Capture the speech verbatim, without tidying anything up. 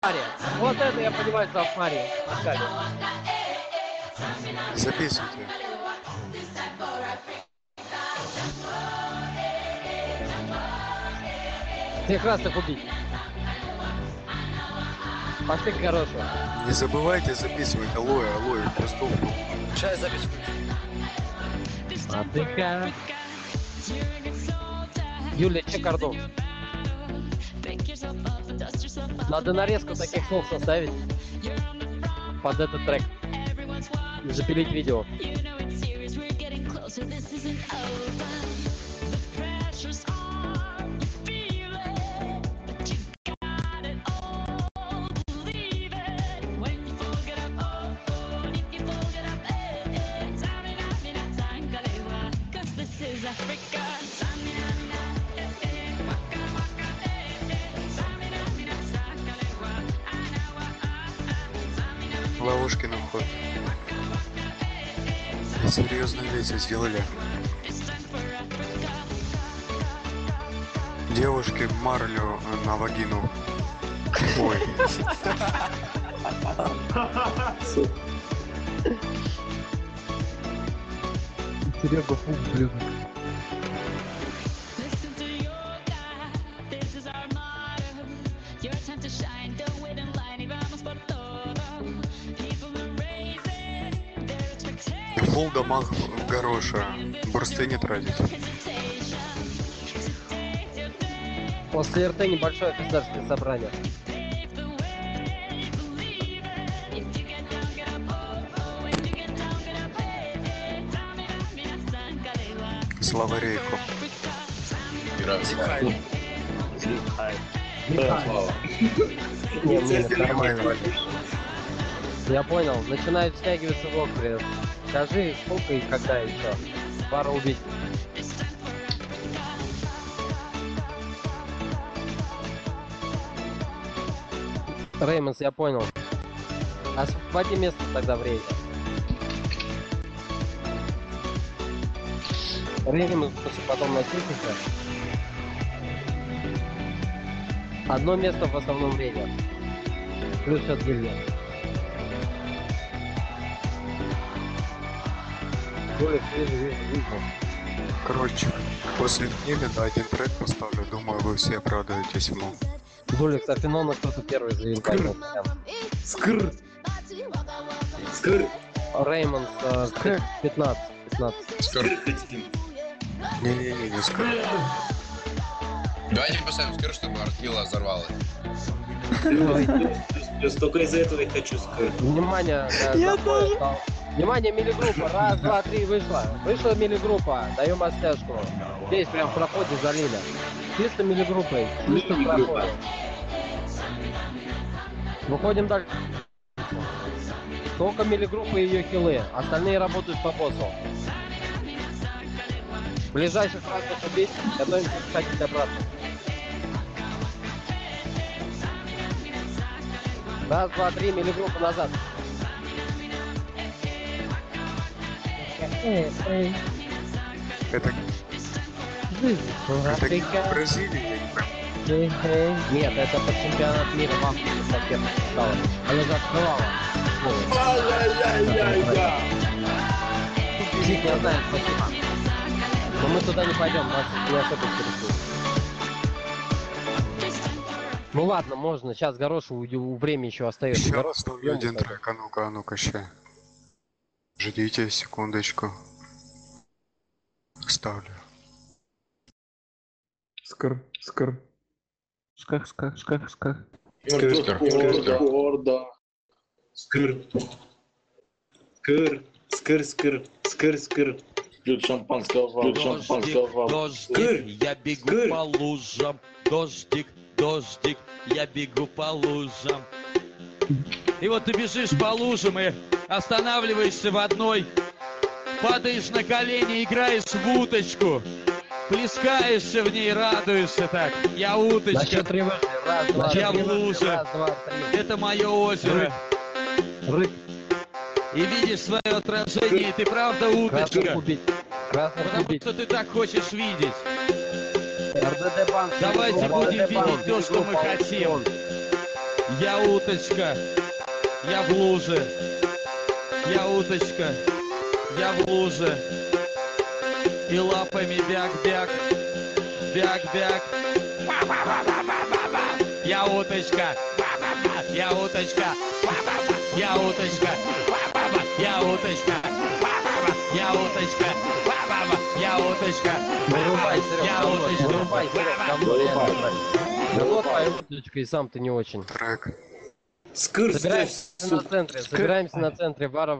Вот это я понимаю сафари. Записывайте. Всех красных убить. Пошли к хорошему. Не забывайте записывать. Алоэ, алоэ, просто. Сейчас записываю. Отдыхай. Юля, че кордон? Надо нарезку таких слов составить под этот трек и запилить видео. Ловушки на вход. Серьезные вещи сделали. Девушки марлю на вагину. Ой. Серега, фу, блин. Фул дамаг гороша. Бурсты не тратить. После РТ небольшое офицерское собрание. Слава Рейху. Зихай. Зихай. Не, не, нормально. Я понял, начинают стягиваться в окре. Скажи, сколько и когда еще. Пара убить. Реймонс, я понял. Освободи место тогда в рейде. Реймонс, потом на технике. Одно место в основном рейде. Плюс от гильдии. Короче, после Немеда один трек поставлю, думаю, вы все обрадуетесь ему. Дулик, Афинона кто-то первый заинканил. Скр. Скр. Реймонд э, пятнадцать. пятнадцать. Скр хотим. Не-не-не, не скажу. Давайте поставим скр, чтобы Артила взорвало. Я столько из-за этого и хочу скр. Внимание, э, Я запой стал. Внимание, милигруппа. Раз, два, три, вышла. Вышла милигруппа. Даем отстежку. Здесь прям в проходе залили. Чисто милигруппой. Чисто в проходе. Выходим дальше. Только милигруппа и ее хилы. Остальные работают по боссу. Ближайших разных убить. Готовимся скачать обратно. Раз, два, три, милигруппа назад. Эй, эй. Это, Жизнь. это не Африка. Бразилия. Эй, эй. Нет, это под чемпионат мира в Африке совсем стало. Она же открывала. Зик, я знаю, спасибо. Но мы туда не пойдем, нас не особо интересует. Ну ладно, можно, сейчас Горошу у время еще остается. Сейчас Горошу ставлю убьем, один кстати. трек, а ну-ка, а ну-ка, ща. Ждите секундочку. Ставлю. Скр, скр. Скр, скр, скр, скр. Скр, скр, скр. Скр. Скр. Скр, скр, скр, скр. Ключ шампанского, ключ шампанского. Дождик, я бегу по лужам. Дождик, дождик, я бегу по лужам. И вот ты бежишь по лужам и останавливаешься в одной, падаешь на колени, играешь в уточку, плескаешься в ней, радуешься так. Я уточка, Насчет три вышли. Раз, два, я три, в луже, раз, два, три. это мое озеро. Рык. И видишь свое отражение, и ты правда Красных уточка. убить. Красных Потому убить. что ты так хочешь видеть. РДД банк. Давайте РДД будем банк, видеть то, что мы группа хотим. Аукцион. Я уточка, я в луже. Я уточка, я в луже. И лапами бяк-бяк, бяк-бяк. Я уточка, я уточка, я уточка, я уточка, я уточка, я уточка, Вырубай, Серег, я со мной, уточка. вырубай, Серег, со мной, реально. Да вот твоя уточка, и сам ты не очень. Трек. Скр, скр, Собираемся на центре, собираемся на центре, Вара